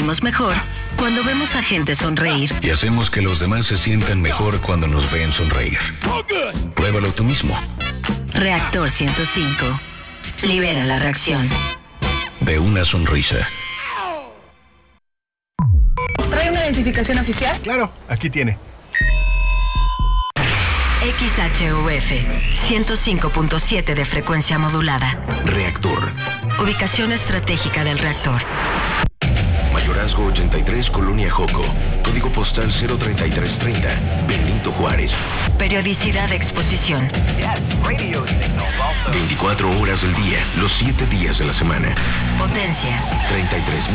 sentimos mejor cuando vemos a gente sonreír. Y hacemos que los demás se sientan mejor cuando nos ven sonreír. Pruébalo tú mismo. Reactor 105. Libera la reacción. De una sonrisa. ¿Trae una identificación oficial? Claro, aquí tiene. XHUF 105.7 de frecuencia modulada. Reactor. Ubicación estratégica del reactor. Mayorazgo 83, Colonia Joco. Código postal 03330. Benito Juárez. Periodicidad de exposición. 24 horas del día, los 7 días de la semana. Potencia. 33.000